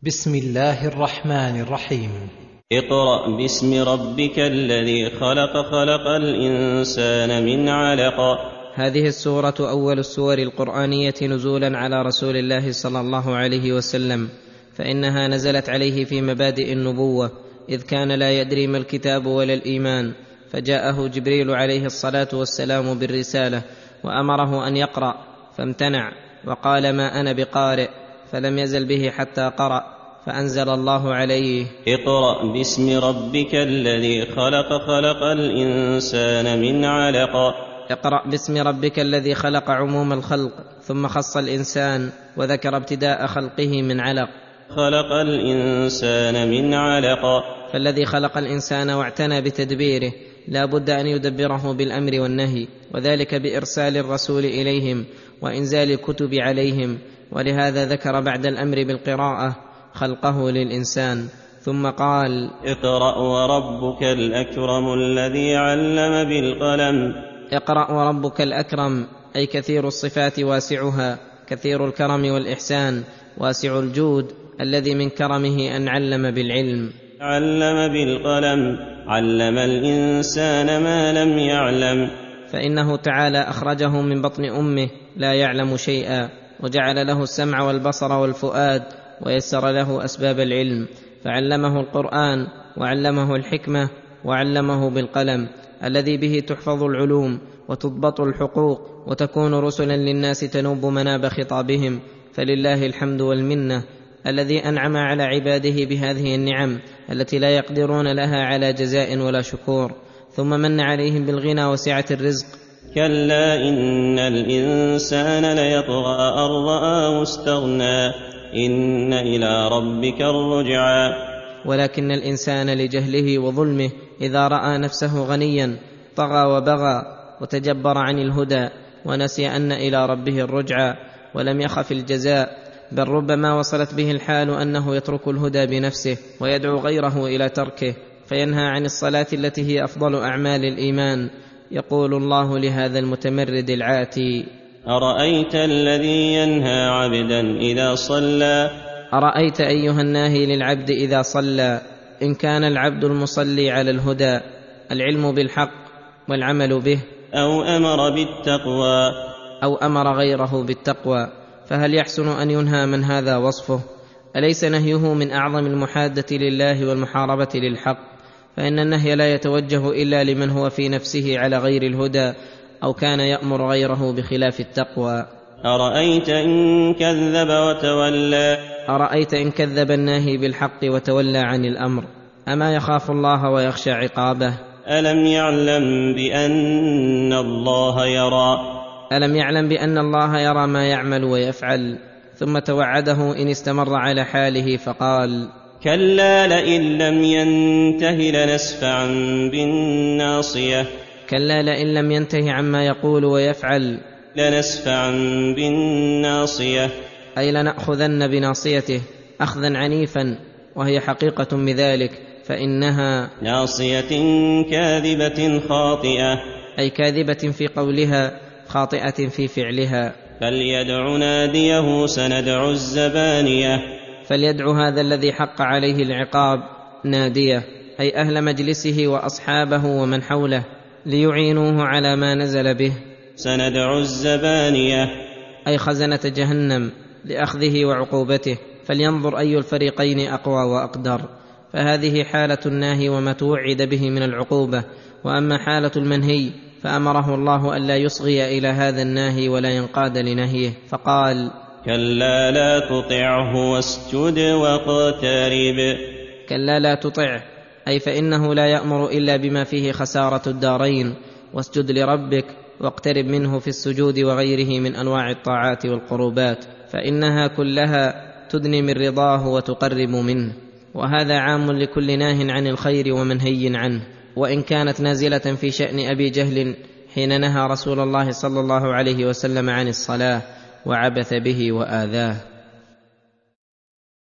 بسم الله الرحمن الرحيم. اقرأ باسم ربك الذي خلق، خلق الإنسان من علق. هذه السورة أول السور القرآنية نزولا على رسول الله صلى الله عليه وسلم، فإنها نزلت عليه في مبادئ النبوة، إذ كان لا يدري ما الكتاب ولا الإيمان، فجاءه جبريل عليه الصلاة والسلام بالرسالة وأمره أن يقرأ فامتنع وقال: ما أنا بقارئ، فلم يزل به حتى قرأ، فأنزل الله عليه: اقرأ باسم ربك الذي خلق، خلق الإنسان من علق. اقرأ باسم ربك الذي خلق عموم الخلق، ثم خص الإنسان وذكر ابتداء خلقه من علق. خلق الإنسان من علق. فالذي خلق الإنسان واعتنى بتدبيره لا بد أن يدبره بالأمر والنهي، وذلك بإرسال الرسول إليهم وإنزال الكتب عليهم، ولهذا ذكر بعد الأمر بالقراءة خلقه للإنسان، ثم قال: اقرأ وربك الأكرم الذي علم بالقلم. اقرأ وربك الأكرم، أي كثير الصفات واسعها، كثير الكرم والإحسان، واسع الجود، الذي من كرمه أن علم بالعلم. علم بالقلم، علم الإنسان ما لم يعلم. فإنه تعالى أخرجه من بطن أمه لا يعلم شيئا، وجعل له السمع والبصر والفؤاد، ويسر له أسباب العلم، فعلمه القرآن، وعلمه الحكمة، وعلمه بالقلم الذي به تحفظ العلوم وتضبط الحقوق وتكون رسلا للناس تنوب مناب خطابهم. فلله الحمد والمنة الذي أنعم على عباده بهذه النعم التي لا يقدرون لها على جزاء ولا شكور، ثم من عليهم بالغنى وسعة الرزق. كلا إن الإنسان ليطغى أن رآه استغنى، إن إلى ربك الرجعى. ولكن الإنسان لجهله وظلمه إذا رأى نفسه غنيا طغى وبغى وتجبر عن الهدى، ونسي أن إلى ربه الرجعى، ولم يخف الجزاء، بل ربما وصلت به الحال أنه يترك الهدى بنفسه ويدعو غيره إلى تركه، فينهى عن الصلاة التي هي أفضل أعمال الإيمان. يقول الله لهذا المتمرد العاتي: أرأيت الذي ينهى عبدا إذا صلى. أرأيت أيها الناهي للعبد إذا صلى، إن كان العبد المصلي على الهدى، العلم بالحق والعمل به، أو أمر بالتقوى، أو أمر غيره بالتقوى، فهل يحسن أن ينهى من هذا وصفه؟ أليس نهيه من أعظم المحادة لله والمحاربة للحق؟ فإن النهي لا يتوجه إلا لمن هو في نفسه على غير الهدى، أو كان يأمر غيره بخلاف التقوى. أرأيت إن كذب وتولى. أرأيت إن كذب الناهي بالحق وتولى عن الأمر، أما يخاف الله ويخشى عقابه؟ ألم يعلم بأن الله يرى. ألم يعلم بأن الله يرى ما يعمل ويفعل؟ ثم توعده إن استمر على حاله فقال: كلا لئن لم ينته لنسفعا بالناصية. كلا لئن لم ينته عما يقول ويفعل، لنسفعا بالناصية، أي لنأخذن بناصيته أخذا عنيفا، وهي حقيقة بذلك، فإنها ناصية كاذبة خاطئة، أي كاذبة في قولها خاطئة في فعلها. فليدع ناديه سندع الزبانية. فليدع هذا الذي حق عليه العقاب ناديه، أي أهل مجلسه وأصحابه ومن حوله، ليعينوه على ما نزل به. سندع الزبانية، أي خزنة جهنم لأخذه وعقوبته، فلينظر أي الفريقين أقوى وأقدر. فهذه حالة الناهي وما توعد به من العقوبة. وأما حالة المنهي فأمره الله ألا يصغي إلى هذا الناهي ولا ينقاد لنهيه، فقال: كلا لا تطعه واسجد واقترب. كلا لا تطعه، أي فإنه لا يأمر إلا بما فيه خسارة الدارين، واسجد لربك واقترب منه في السجود وغيره من أنواع الطاعات والقربات، فإنها كلها تدني من رضاه وتقرب منه. وهذا عام لكل ناه عن الخير ومنهي عنه، وإن كانت نازلة في شأن أبي جهل حين نهى رسول الله صلى الله عليه وسلم عن الصلاة وعبث به وآذاه.